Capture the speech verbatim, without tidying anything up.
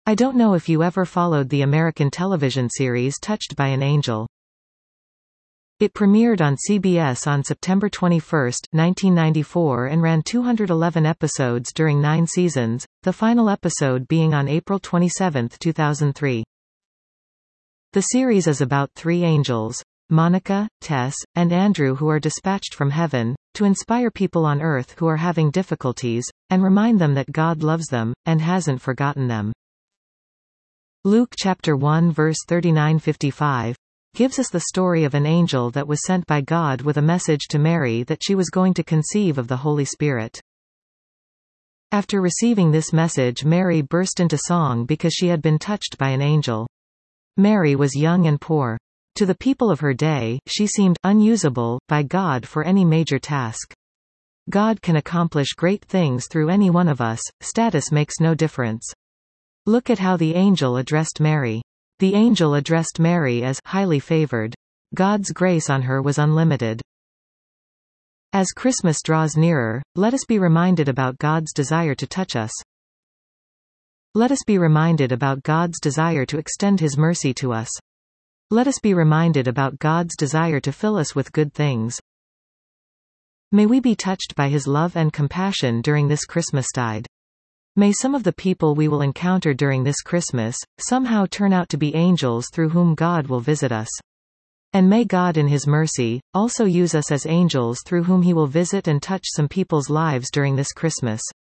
I don't know if you ever followed the American television series Touched by an Angel. It premiered on C B S on September twenty-first, nineteen ninety-four and ran two hundred eleven episodes during nine seasons, the final episode being on April twenty-seventh, two thousand three. The series is about three angels, Monica, Tess, and Andrew, who are dispatched from heaven, to inspire people on earth who are having difficulties, and remind them that God loves them, and hasn't forgotten them. Luke chapter one verse thirty-nine to fifty-five gives us the story of an angel that was sent by God with a message to Mary that she was going to conceive of the Holy Spirit. After receiving this message, Mary burst into song because she had been touched by an angel. Mary was young and poor. To the people of her day, she seemed unusable by God for any major task. God can accomplish great things through any one of us, status makes no difference. Look at how the angel addressed Mary. The angel addressed Mary as highly favored. God's grace on her was unlimited. As Christmas draws nearer, let us be reminded about God's desire to touch us. Let us be reminded about God's desire to extend His mercy to us. Let us be reminded about God's desire to fill us with good things. May we be touched by His love and compassion during this Christmastide. May some of the people we will encounter during this Christmas, somehow turn out to be angels through whom God will visit us. And may God in His mercy, also use us as angels through whom He will visit and touch some people's lives during this Christmas.